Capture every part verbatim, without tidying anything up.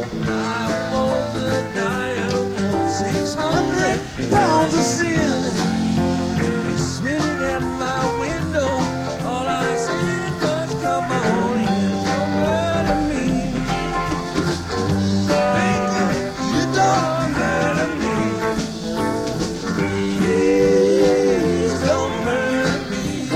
I want the diamond, six hundred pounds of sin. Sitting at my window, all I see was come on in, don't murder me. Baby, you don't murder me. Please don't murder me.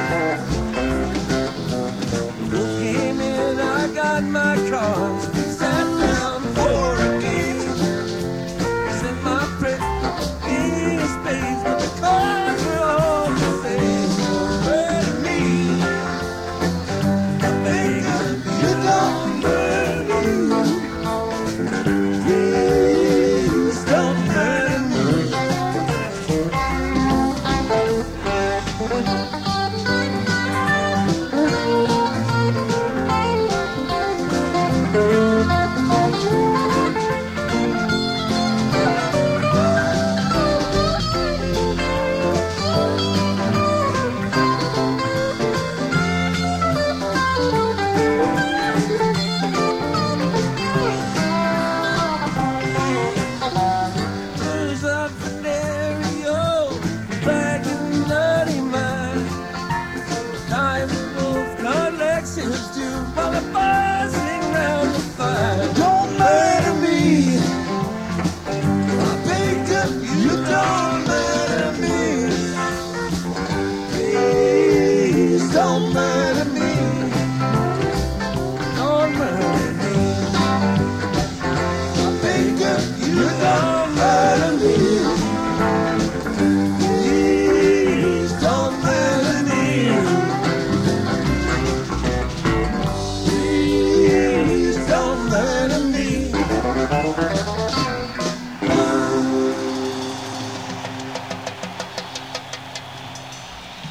Look came in, I got my cards, sat down for a game. Sent my prayer in space, but the cards were all the same. Don't murder me. Baby, you don't murder me. Please don't murder me. There's a venereal, black and nutty mind. Diamond Wolf collections too, while the boys sing round the fire. Don't murder me. I begged you, you don't murder me. Please don't murder me. Don't murder me. I begged you, you don't murder me. Please don't murder me. Please don't murder me.